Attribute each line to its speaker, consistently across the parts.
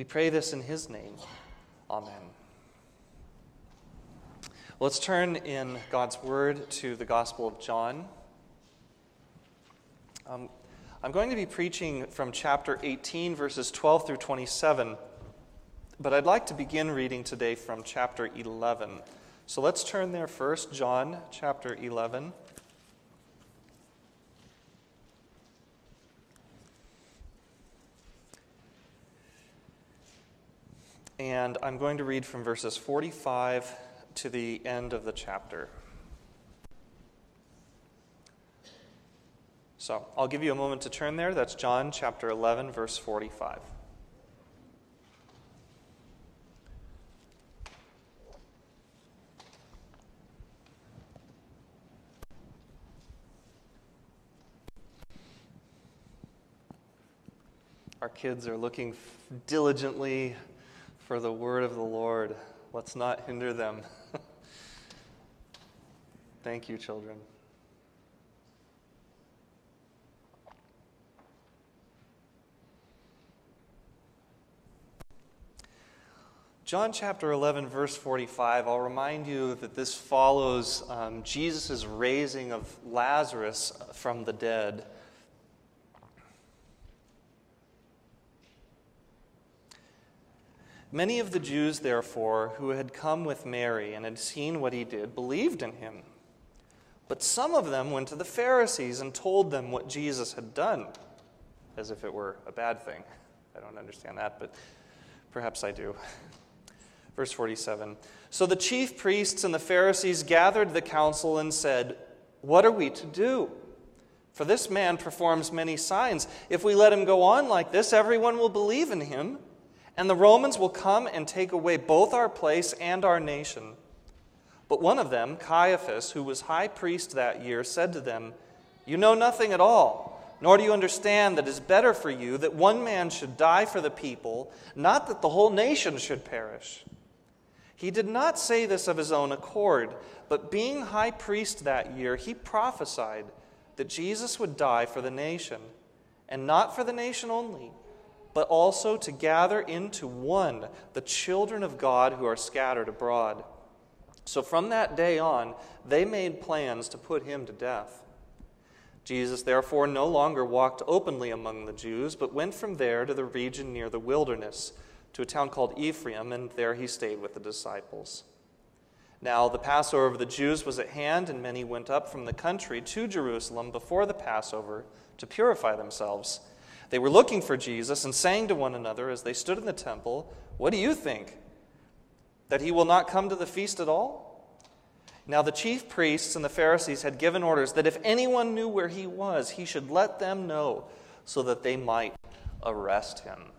Speaker 1: We pray this in his name. Amen. Let's turn in God's Word to the Gospel of John. I'm going to be preaching from chapter 18, verses 12 through 27, but I'd like to begin reading today from chapter 11. So let's turn there first, John chapter 11. And I'm going to read from verses 45 to the end of the chapter. So I'll give you a moment to turn there. That's John chapter 11, verse 45. Our kids are looking diligently for the word of the Lord. Let's not hinder them. Thank you, children. John chapter 11, verse 45, I'll remind you that this follows Jesus' raising of Lazarus from the dead. Many of the Jews, therefore, who had come with Mary and had seen what he did, believed in him. But some of them went to the Pharisees and told them what Jesus had done, as if it were a bad thing. I don't understand that, but perhaps I do. Verse 47, so the chief priests and the Pharisees gathered the council and said, "What are we to do? For this man performs many signs. If we let him go on like this, everyone will believe in him. And the Romans will come and take away both our place and our nation." But one of them, Caiaphas, who was high priest that year, said to them, "You know nothing at all, nor do you understand that it is better for you that one man should die for the people, not that the whole nation should perish." He did not say this of his own accord, but being high priest that year, he prophesied that Jesus would die for the nation, and not for the nation only, but also to gather into one the children of God who are scattered abroad. So from that day on, they made plans to put him to death. Jesus therefore no longer walked openly among the Jews, but went from there to the region near the wilderness, to a town called Ephraim, and there he stayed with the disciples. Now the Passover of the Jews was at hand, and many went up from the country to Jerusalem before the Passover to purify themselves. They were looking for Jesus and saying to one another as they stood in the temple, "What do you think? That he will not come to the feast at all?" Now the chief priests and the Pharisees had given orders that if anyone knew where he was, he should let them know so that they might arrest him.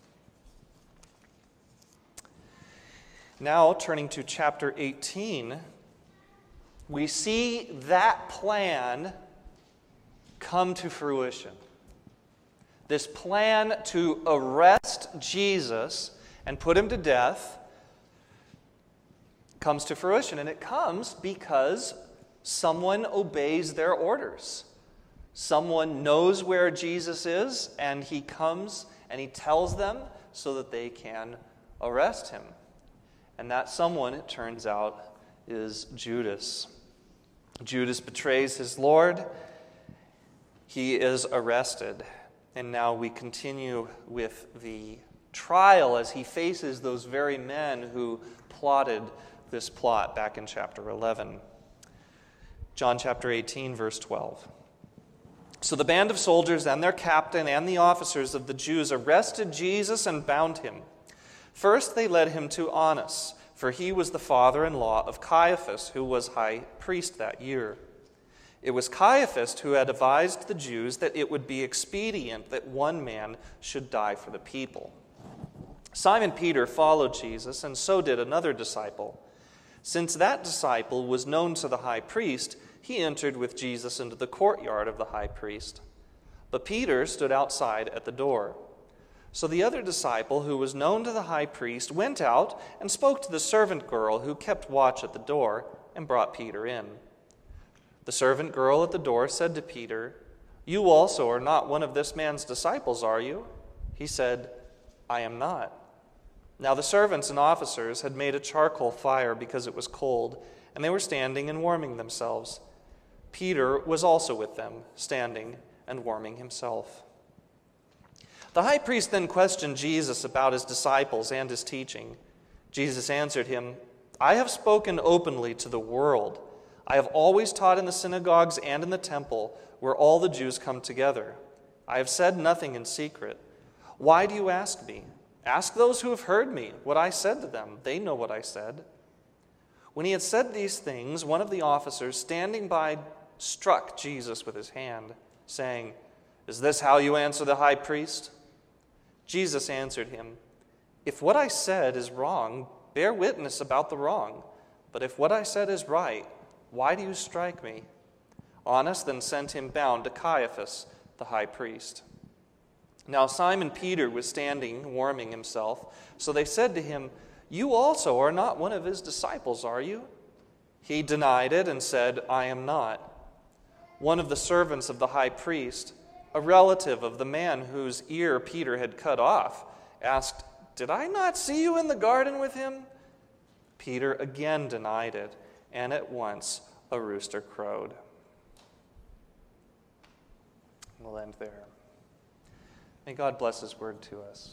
Speaker 1: Now, turning to chapter 18, we see that plan come to fruition. This plan to arrest Jesus and put him to death comes to fruition. And it comes because someone obeys their orders. Someone knows where Jesus is, and he comes and he tells them so that they can arrest him. And that someone, it turns out, is Judas. Judas betrays his Lord. He is arrested. And now we continue with the trial as he faces those very men who plotted this plot back in chapter 11. John chapter 18, verse 12. So the band of soldiers and their captain and the officers of the Jews arrested Jesus and bound him. First they led him to Annas, for he was the father-in-law of Caiaphas, who was high priest that year. It was Caiaphas who had advised the Jews that it would be expedient that one man should die for the people. Simon Peter followed Jesus, and so did another disciple. Since that disciple was known to the high priest, he entered with Jesus into the courtyard of the high priest. But Peter stood outside at the door. So the other disciple, who was known to the high priest, went out and spoke to the servant girl who kept watch at the door and brought Peter in. The servant girl at the door said to Peter, "You also are not one of this man's disciples, are you?" He said, "I am not." Now the servants and officers had made a charcoal fire because it was cold, and they were standing and warming themselves. Peter was also with them, standing and warming himself. The high priest then questioned Jesus about his disciples and his teaching. Jesus answered him, "I have spoken openly to the world. I have always taught in the synagogues and in the temple, where all the Jews come together. I have said nothing in secret. Why do you ask me? Ask those who have heard me what I said to them. They know what I said." When he had said these things, one of the officers standing by struck Jesus with his hand, saying, "Is this how you answer the high priest?" Jesus answered him, "If what I said is wrong, bear witness about the wrong. But if what I said is right, why do you strike me?" Annas then sent him bound to Caiaphas, the high priest. Now Simon Peter was standing, warming himself. So they said to him, "You also are not one of his disciples, are you?" He denied it and said, "I am not." One of the servants of the high priest, a relative of the man whose ear Peter had cut off, asked, "Did I not see you in the garden with him?" Peter again denied it, and at once a rooster crowed. We'll end there. May God bless his word to us.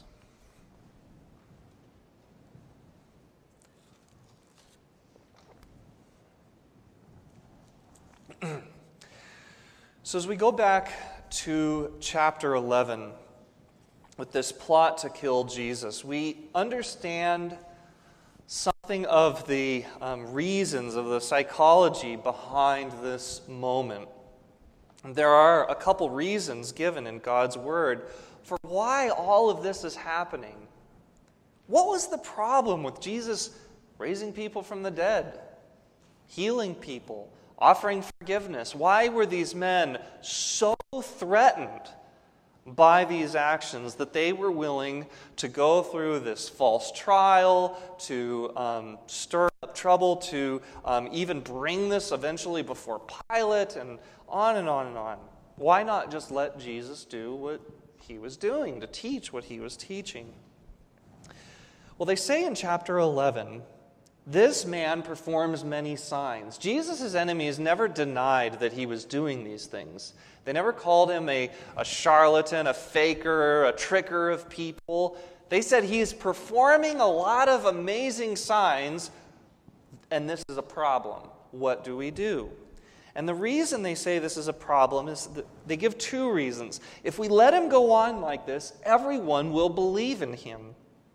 Speaker 1: So as we go back to chapter 11, with this plot to kill Jesus, we understand something of the reasons, of the psychology behind this moment. There are a couple reasons given in God's Word for why all of this is happening. What was the problem with Jesus raising people from the dead, healing people, offering forgiveness? Why were these men so threatened by these actions that they were willing to go through this false trial, to stir up trouble, to even bring this eventually before Pilate, and on and on and on? Why not just let Jesus do what he was doing, to teach what he was teaching? Well, they say in chapter 11, this man performs many signs. Jesus' enemies never denied that he was doing these things. They never called him a charlatan, a faker, a tricker of people. They said he's performing a lot of amazing signs, and this is a problem. What do we do? And the reason they say this is a problem is that they give two reasons. If we let him go on like this, everyone will believe in him.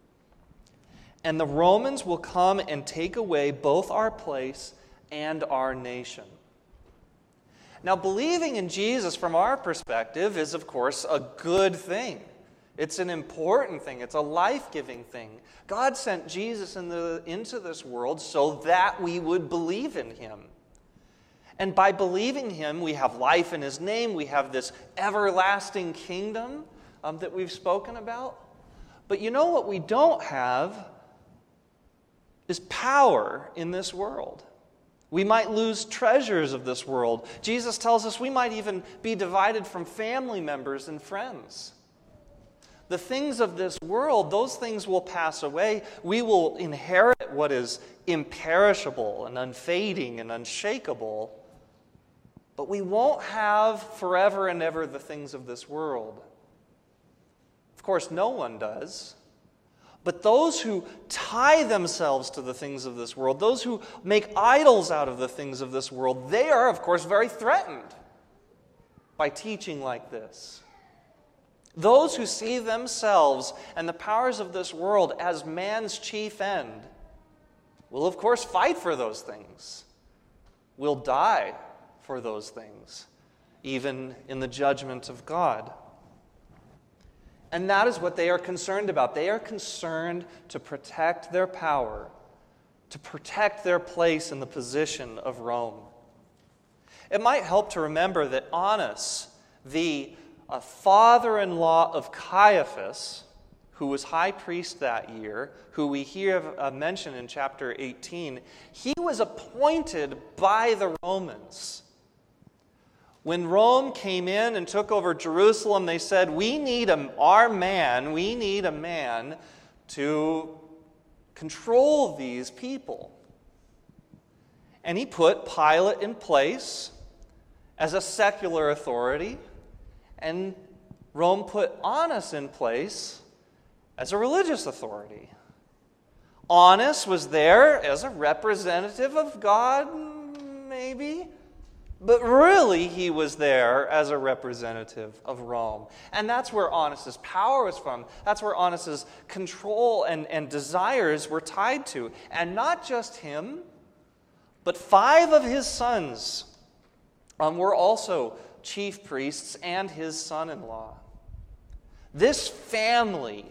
Speaker 1: And the Romans will come and take away both our place and our nation. Now, believing in Jesus from our perspective is, of course, a good thing. It's an important thing. It's a life-giving thing. God sent Jesus into this world so that we would believe in him. And by believing him, we have life in his name. We have this everlasting kingdom that we've spoken about. But you know what we don't have is power in this world. We might lose treasures of this world. Jesus tells us we might even be divided from family members and friends. The things of this world, those things will pass away. We will inherit what is imperishable and unfading and unshakable. But we won't have forever and ever the things of this world. Of course, no one does. But those who tie themselves to the things of this world, those who make idols out of the things of this world, they are, of course, very threatened by teaching like this. Those who see themselves and the powers of this world as man's chief end will, of course, fight for those things, will die for those things, even in the judgment of God. And that is what they are concerned about. They are concerned to protect their power, to protect their place in the position of Rome. It might help to remember that Annas, the father-in-law of Caiaphas, who was high priest that year, who we hear mentioned in chapter 18, he was appointed by the Romans. When Rome came in and took over Jerusalem, they said, we need a man to control these people. And he put Pilate in place as a secular authority, and Rome put Annas in place as a religious authority. Annas was there as a representative of God, maybe, but really he was there as a representative of Rome. And that's where Annas' power was from. That's where Annas' control and desires were tied to. And not just him, but 5 of his sons were also chief priests and his son-in-law. This family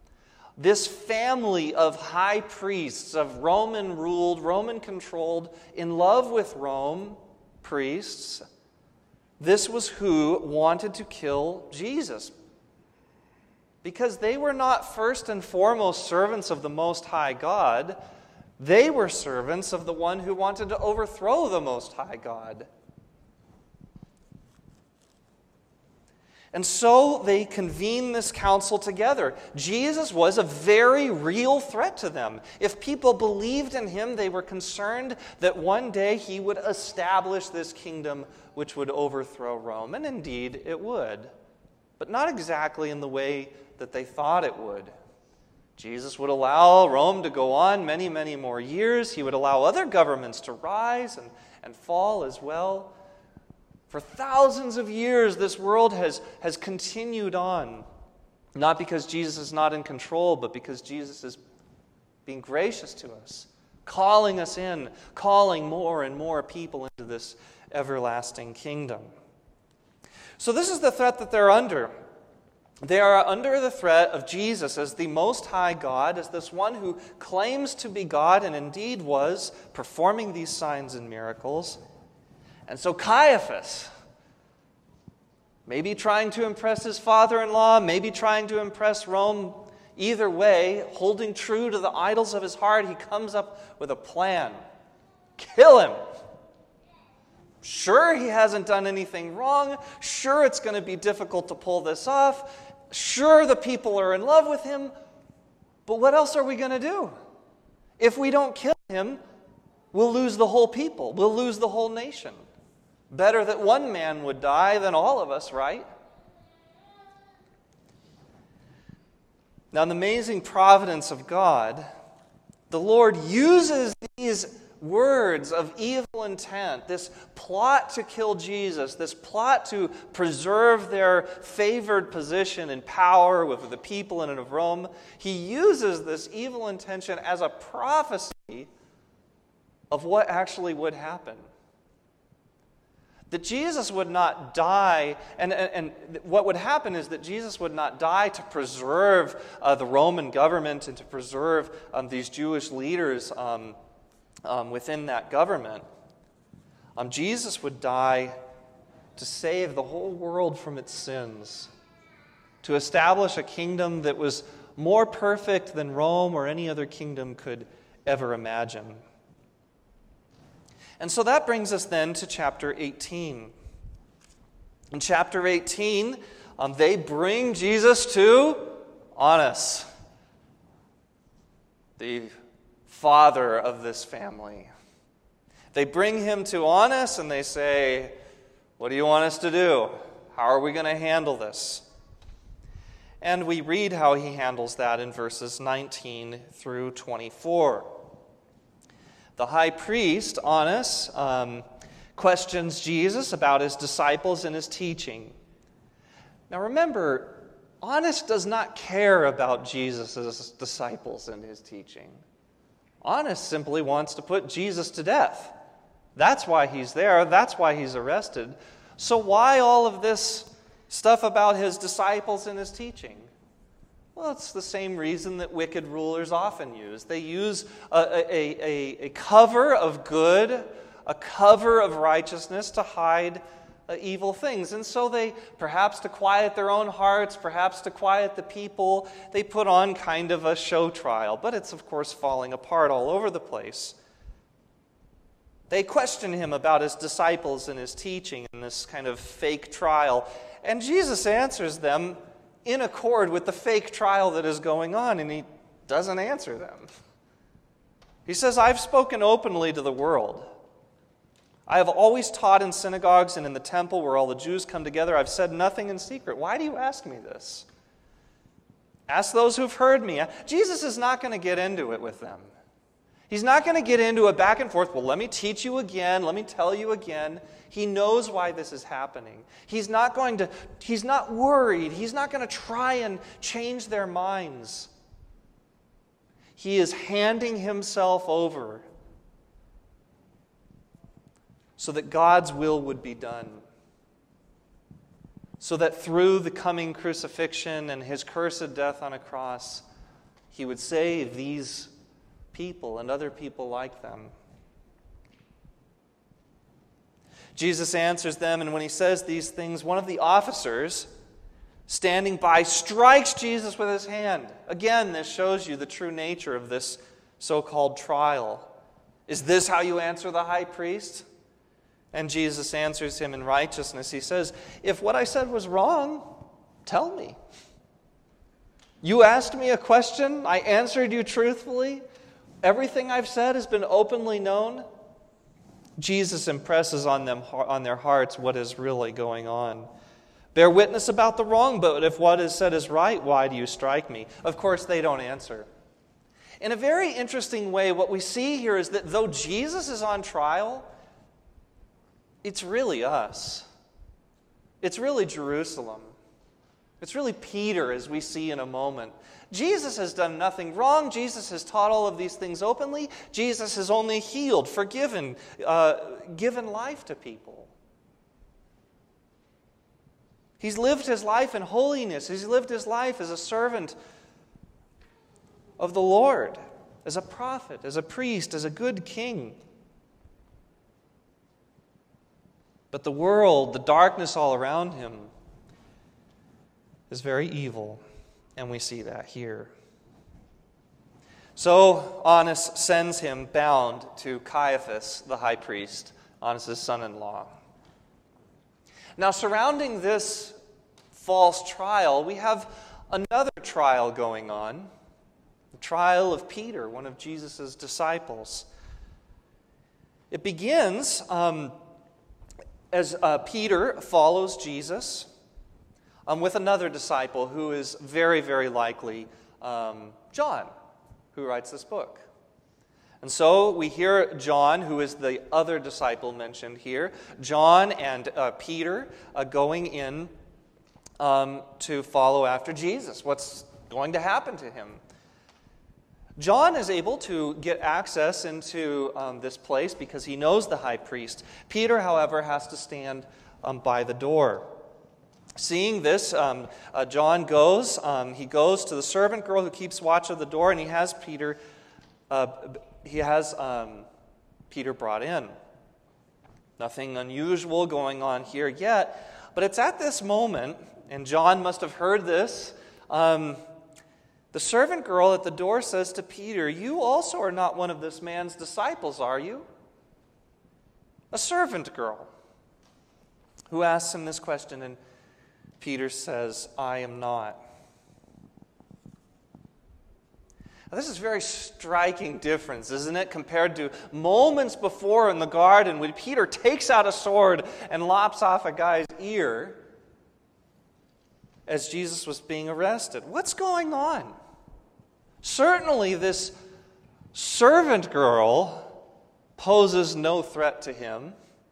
Speaker 1: of high priests, of Roman-ruled, Roman-controlled, in love with Rome priests, this was who wanted to kill Jesus. Because they were not first and foremost servants of the Most High God. They were servants of the one who wanted to overthrow the Most High God. And so they convened this council together. Jesus was a very real threat to them. If people believed in him, they were concerned that one day he would establish this kingdom which would overthrow Rome. And indeed, it would. But not exactly in the way that they thought it would. Jesus would allow Rome to go on many, many more years. He would allow other governments to rise and fall as well. For thousands of years, this world has continued on. Not because Jesus is not in control, but because Jesus is being gracious to us, calling us in, calling more and more people into this everlasting kingdom. So this is the threat that they're under. They are under the threat of Jesus as the Most High God, as this one who claims to be God and indeed was, performing these signs and miracles. And so Caiaphas, maybe trying to impress his father-in-law, maybe trying to impress Rome, either way, holding true to the idols of his heart, he comes up with a plan. Kill him. Sure, he hasn't done anything wrong. Sure, it's going to be difficult to pull this off. Sure, the people are in love with him. But what else are we going to do? If we don't kill him, we'll lose the whole people. We'll lose the whole nation. Better that one man would die than all of us, right? Now, in the amazing providence of God, the Lord uses these words of evil intent, this plot to kill Jesus, this plot to preserve their favored position and power with the people and of Rome. He uses this evil intention as a prophecy of what actually would happen. That Jesus would not die, and what would happen is that Jesus would not die to preserve the Roman government and to preserve these Jewish leaders within that government. Jesus would die to save the whole world from its sins, to establish a kingdom that was more perfect than Rome or any other kingdom could ever imagine. And so that brings us then to chapter 18. In chapter 18, they bring Jesus to Annas, the father of this family. They bring him to Annas and they say, "What do you want us to do? How are we going to handle this?" And we read how he handles that in verses 19 through 24. The high priest, Annas, questions Jesus about his disciples and his teaching. Now remember, Annas does not care about Jesus' disciples and his teaching. Annas simply wants to put Jesus to death. That's why he's there. That's why he's arrested. So why all of this stuff about his disciples and his teaching? Well, it's the same reason that wicked rulers often use. They use a cover of good, a cover of righteousness to hide evil things. And so they, perhaps to quiet their own hearts, perhaps to quiet the people, they put on kind of a show trial. But it's, of course, falling apart all over the place. They question him about his disciples and his teaching in this kind of fake trial. And Jesus answers them in accord with the fake trial that is going on, and he doesn't answer them. He says, I've spoken openly to the world. I have always taught in synagogues and in the temple where all the Jews come together. I've said nothing in secret. Why do you ask me this? Ask those who've heard me. Jesus is not going to get into it with them. He's not going to get into a back and forth, well, let me teach you again, let me tell you again. He knows why this is happening. He's not worried. He's not going to try and change their minds. He is handing himself over so that God's will would be done. So that through the coming crucifixion and his cursed death on a cross, he would save these people and other people like them. Jesus answers them, and when he says these things, one of the officers standing by strikes Jesus with his hand. Again, this shows you the true nature of this so-called trial. Is this how you answer the high priest? And Jesus answers him in righteousness. He says, if what I said was wrong, tell me. You asked me a question, I answered you truthfully. Everything I've said has been openly known. Jesus impresses on their hearts what is really going on. Bear witness about the wrong, but if what is said is right, why do you strike me? Of course, they don't answer. In a very interesting way, what we see here is that though Jesus is on trial, it's really us. It's really Jerusalem. It's really Peter, as we see in a moment. Jesus has done nothing wrong. Jesus has taught all of these things openly. Jesus has only healed, forgiven, given life to people. He's lived his life in holiness. He's lived his life as a servant of the Lord, as a prophet, as a priest, as a good king. But the world, the darkness all around him, is very evil, and we see that here. So Annas sends him bound to Caiaphas, the high priest, Annas' son-in-law. Now, surrounding this false trial, we have another trial going on, the trial of Peter, one of Jesus' disciples. It begins as Peter follows Jesus with another disciple who is very, very likely John, who writes this book. And so we hear John, who is the other disciple mentioned here, John and Peter going in to follow after Jesus. What's going to happen to him? John is able to get access into this place because he knows the high priest. Peter, however, has to stand by the door. Seeing this, John goes. He goes to the servant girl who keeps watch of the door, and he has Peter. Peter brought in. Nothing unusual going on here yet, but it's at this moment, and John must have heard this. The servant girl at the door says to Peter, "You also are not one of this man's disciples, are you?" A servant girl who asks him this question, and Peter says, "I am not." Now, this is a very striking difference, isn't it, compared to moments before in the garden when Peter takes out a sword and lops off a guy's ear as Jesus was being arrested. What's going on? Certainly this servant girl poses no threat to him.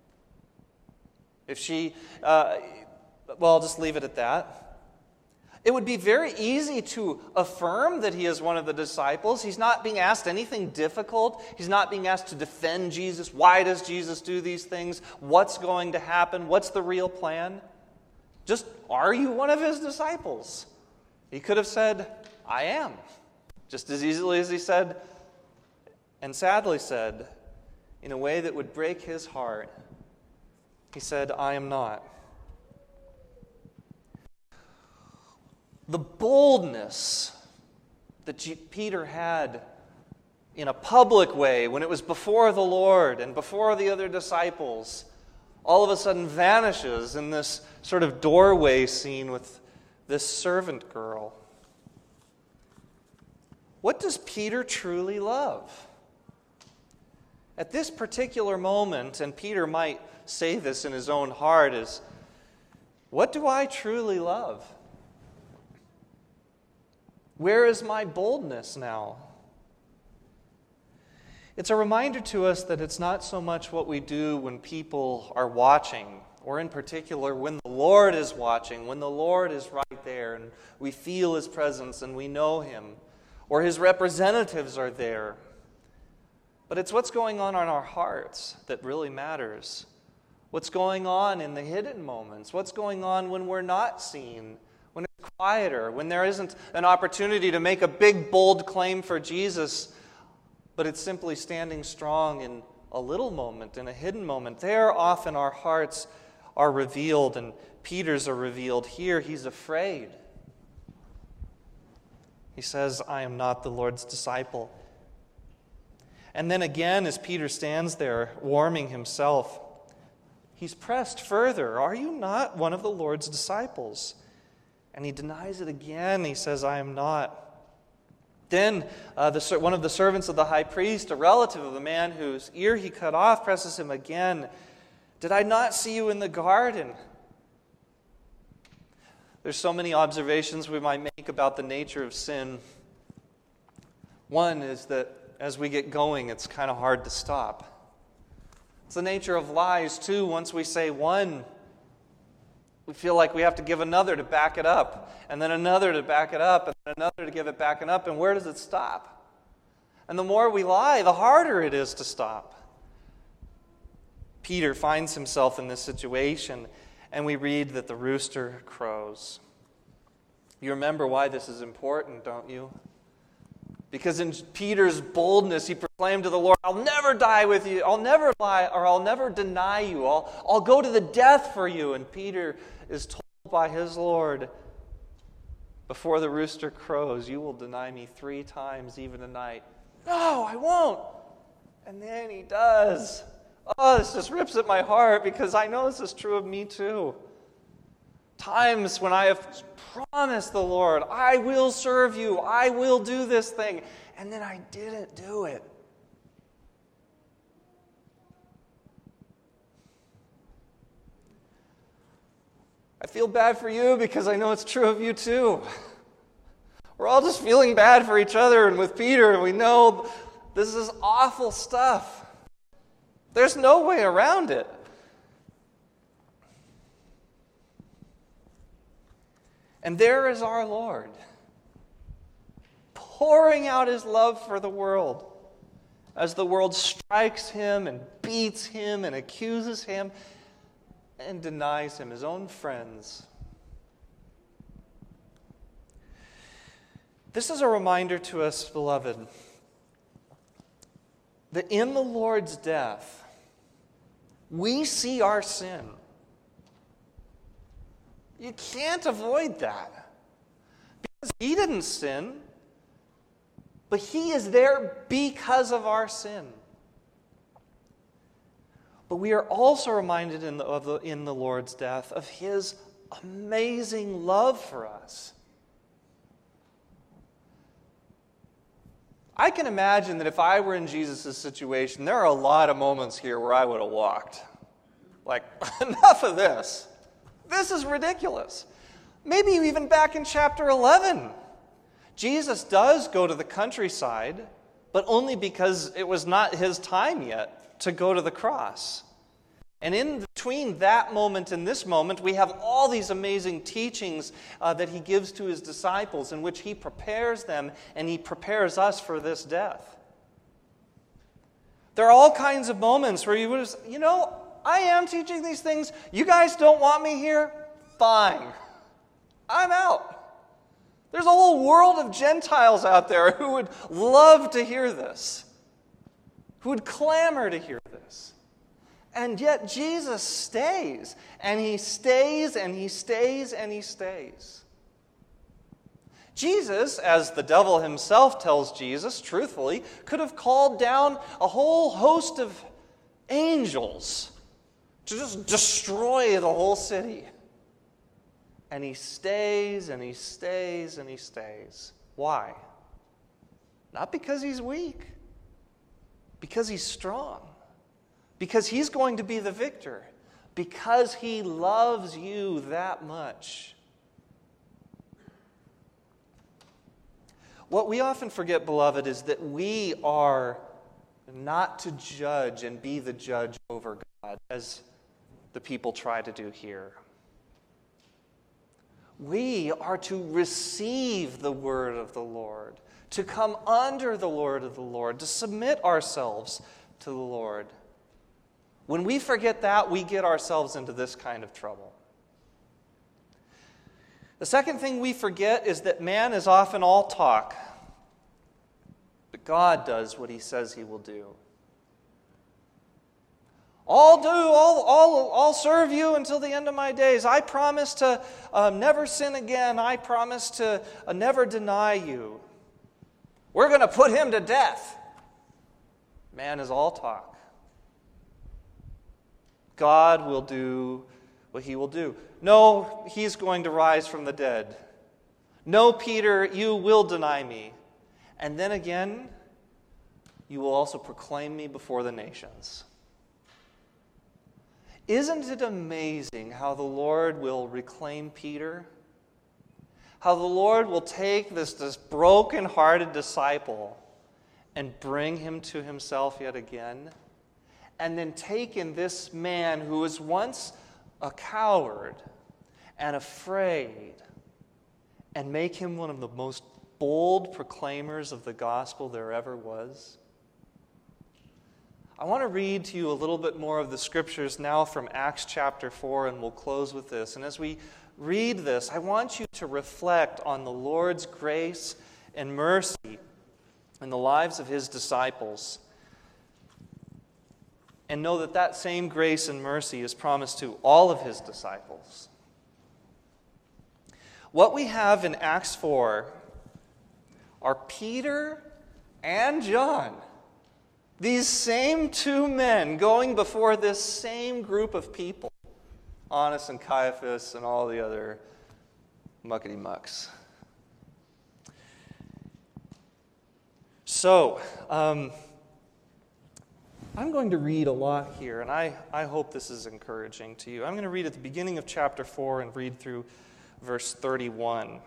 Speaker 1: If she, I'll just leave it at that. It would be very easy to affirm that he is one of the disciples. He's not being asked anything difficult. He's not being asked to defend Jesus. Why does Jesus do these things? What's going to happen? What's the real plan? Just, are you one of his disciples? He could have said, "I am." Just as easily as he said, and sadly said, in a way that would break his heart, he said, "I am not." The boldness that Peter had in a public way when it was before the Lord and before the other disciples all of a sudden vanishes in this sort of doorway scene with this servant girl. What does Peter truly love? at this particular moment, and Peter might say this in his own heart, is, what do I truly love? Where is my boldness now? It's a reminder to us that it's not so much what we do when people are watching, or in particular when the Lord is watching, when the Lord is right there and we feel His presence and we know Him, or His representatives are there. But it's what's going on in our hearts that really matters. What's going on in the hidden moments? What's going on when we're not seen? When it's quieter? When there isn't an opportunity to make a big, bold claim for Jesus, but it's simply standing strong in a little moment, in a hidden moment. There often our hearts are revealed, and Peter's are revealed. Here he's afraid. He says, I am not the Lord's disciple. And then again, as Peter stands there warming himself, he's pressed further. Are you not one of the Lord's disciples? And he denies it again. He says, I am not. Then one of the servants of the high priest, a relative of the man whose ear he cut off, presses him again. Did I not see you in the garden? There's so many observations we might make about the nature of sin. One is that as we get going, it's kind of hard to stop. It's the nature of lies, too. Once we say one, we feel like we have to give another to back it up, and then another to back it up, and then another to give it back and up, and where does it stop? And the more we lie, the harder it is to stop. Peter finds himself in this situation, and we read that the rooster crows. You remember why this is important, don't you? Because in Peter's boldness, he proclaimed to the Lord, I'll never die with you, I'll never lie, or I'll never deny you, I'll go to the death for you. And Peter is told by his Lord, before the rooster crows, you will deny me 3 times, even tonight. No, I won't. And then he does. Oh, this just rips at my heart, because I know this is true of me too. Times when I have promised the Lord, I will serve you, I will do this thing, and then I didn't do it. I feel bad for you because I know it's true of you too. We're all just feeling bad for each other, and with Peter, and we know this is awful stuff. There's no way around it. And there is our Lord, pouring out His love for the world as the world strikes Him and beats Him and accuses Him and denies Him, His own friends. This is a reminder to us, beloved, that in the Lord's death, we see our sin. You can't avoid that. Because He didn't sin, but He is there because of our sin. But we are also reminded in the Lord's death of His amazing love for us. I can imagine that if I were in Jesus' situation, there are a lot of moments here where I would have walked. Like, enough of this. This is ridiculous. Maybe even back in chapter 11. Jesus does go to the countryside, but only because it was not His time yet to go to the cross. And in between that moment and this moment, we have all these amazing teachings that He gives to His disciples, in which He prepares them and He prepares us for this death. There are all kinds of moments where you would say, I am teaching these things. You guys don't want me here? Fine. I'm out. There's a whole world of Gentiles out there who would love to hear this, who would clamor to hear this. And yet Jesus stays, and He stays, and He stays, and He stays. Jesus, as the devil himself tells Jesus, truthfully, could have called down a whole host of angels to just destroy the whole city. And He stays, and He stays, and He stays. Why? Not because He's weak. Because he's strong. Because he's going to be the victor. Because he loves you that much. What we often forget, beloved, is that we are not to judge and be the judge over God, as the people try to do here. We are to receive the word of the Lord, to come under the word of the Lord, to submit ourselves to the Lord. When we forget that, we get ourselves into this kind of trouble. The second thing we forget is that man is often all talk, but God does what he says he will do. I'll serve you until the end of my days. I promise to never sin again. I promise to never deny you. We're going to put him to death. Man is all talk. God will do what he will do. No, he's going to rise from the dead. No, Peter, you will deny me. And then again, you will also proclaim me before the nations. Isn't it amazing how the Lord will reclaim Peter? How the Lord will take this broken-hearted disciple and bring him to himself yet again? And then take in this man who was once a coward and afraid and make him one of the most bold proclaimers of the gospel there ever was? I want to read to you a little bit more of the scriptures now from Acts chapter 4, and we'll close with this. And as we read this, I want you to reflect on the Lord's grace and mercy in the lives of his disciples. And know that that same grace and mercy is promised to all of his disciples. What we have in Acts 4 are Peter and John, these same two men going before this same group of people, Annas and Caiaphas and all the other muckety-mucks. So, I'm going to read a lot here, and I hope this is encouraging to you. I'm going to read at the beginning of chapter 4 and read through verse 31.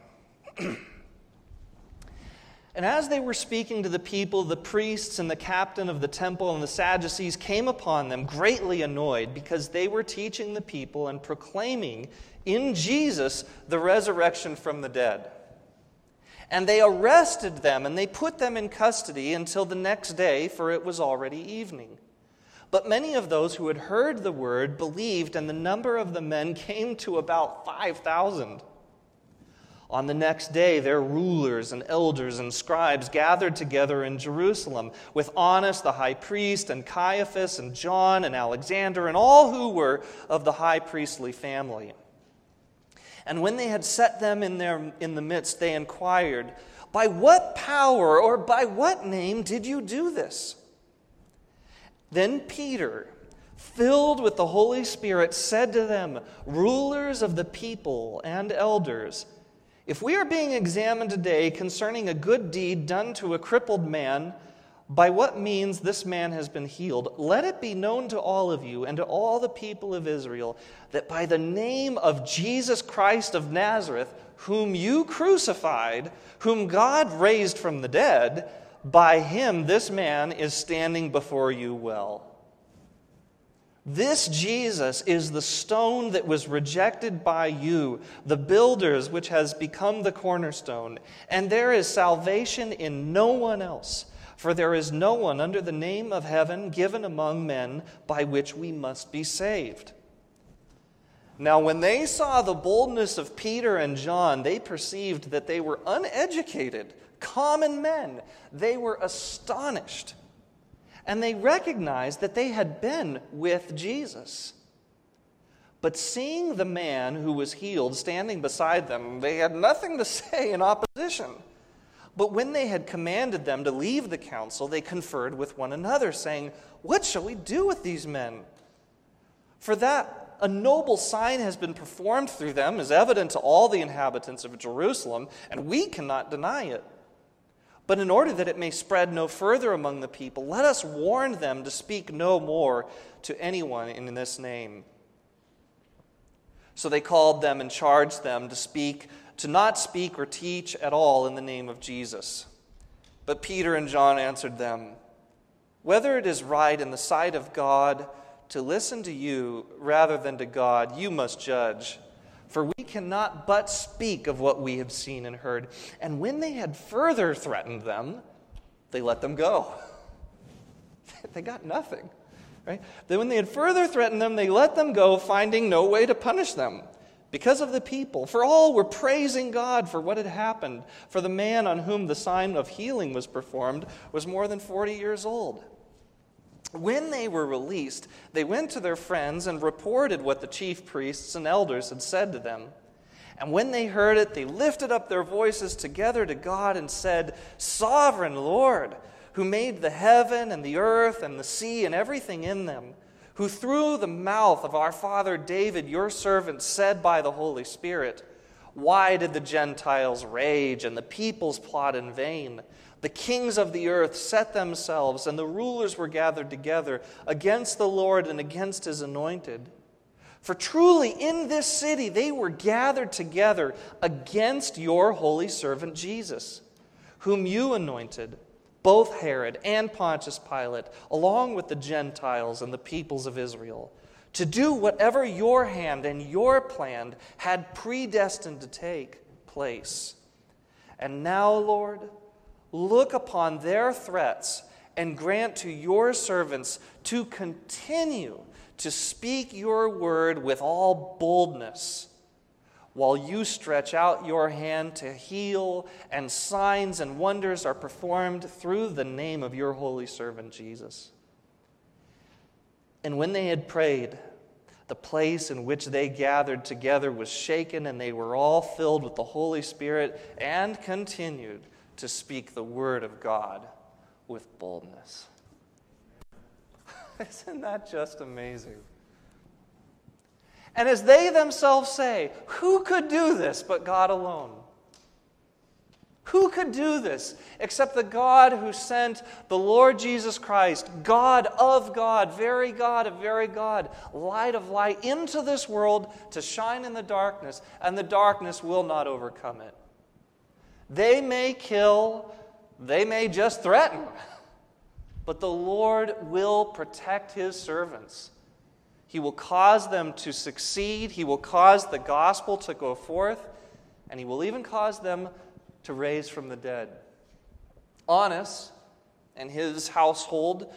Speaker 1: And as they were speaking to the people, the priests and the captain of the temple and the Sadducees came upon them, greatly annoyed, because they were teaching the people and proclaiming in Jesus the resurrection from the dead. And they arrested them, and they put them in custody until the next day, for it was already evening. But many of those who had heard the word believed, and the number of the men came to about 5,000. On the next day, their rulers and elders and scribes gathered together in Jerusalem with Annas the high priest and Caiaphas and John and Alexander and all who were of the high priestly family. And when they had set them in the midst, they inquired, "By what power or by what name did you do this?" Then Peter, filled with the Holy Spirit, said to them, "Rulers of the people and elders, if we are being examined today concerning a good deed done to a crippled man, by what means this man has been healed, let it be known to all of you and to all the people of Israel that by the name of Jesus Christ of Nazareth, whom you crucified, whom God raised from the dead, by him this man is standing before you well. This Jesus is the stone that was rejected by you, the builders, which has become the cornerstone. And there is salvation in no one else, for there is no one under the name of heaven given among men by which we must be saved." Now, when they saw the boldness of Peter and John, they perceived that they were uneducated, common men. They were astonished. And they recognized that they had been with Jesus. But seeing the man who was healed standing beside them, they had nothing to say in opposition. But when they had commanded them to leave the council, they conferred with one another, saying, "What shall we do with these men? For that a noble sign has been performed through them is evident to all the inhabitants of Jerusalem, and we cannot deny it. But in order that it may spread no further among the people, let us warn them to speak no more to anyone in this name." So they called them and charged them to not speak or teach at all in the name of Jesus. But Peter and John answered them, "Whether it is right in the sight of God to listen to you rather than to God, you must judge. For we cannot but speak of what we have seen and heard." And when they had further threatened them, they let them go. They got nothing, right? Then when they had further threatened them, they let them go, finding no way to punish them because of the people. For all were praising God for what had happened. For the man on whom the sign of healing was performed was more than 40 years old. When they were released, they went to their friends and reported what the chief priests and elders had said to them. And when they heard it, they lifted up their voices together to God and said, "Sovereign Lord, who made the heaven and the earth and the sea and everything in them, who through the mouth of our father David, your servant, said by the Holy Spirit, why did the Gentiles rage and the peoples plot in vain? The kings of the earth set themselves, and the rulers were gathered together against the Lord and against his anointed. For truly in this city they were gathered together against your holy servant Jesus, whom you anointed, both Herod and Pontius Pilate, along with the Gentiles and the peoples of Israel, to do whatever your hand and your plan had predestined to take place. And now, Lord, look upon their threats and grant to your servants to continue to speak your word with all boldness, while you stretch out your hand to heal, and signs and wonders are performed through the name of your holy servant Jesus." And when they had prayed, the place in which they gathered together was shaken, and they were all filled with the Holy Spirit and continued to speak the word of God with boldness. Isn't that just amazing? And as they themselves say, who could do this but God alone? Who could do this except the God who sent the Lord Jesus Christ, God of God, very God of very God, light of light, into this world to shine in the darkness, and the darkness will not overcome it. They may kill, they may just threaten, but the Lord will protect his servants. He will cause them to succeed. He will cause the gospel to go forth, and he will even cause them to raise from the dead. Annas and his household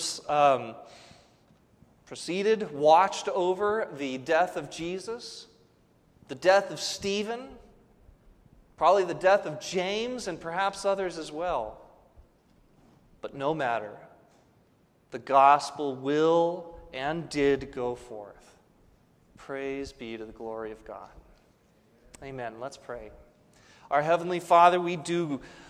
Speaker 1: watched over the death of Jesus, the death of Stephen, probably the death of James, and perhaps others as well. But no matter, the gospel will and did go forth. Praise be to the glory of God. Amen. Let's pray. Our Heavenly Father, we do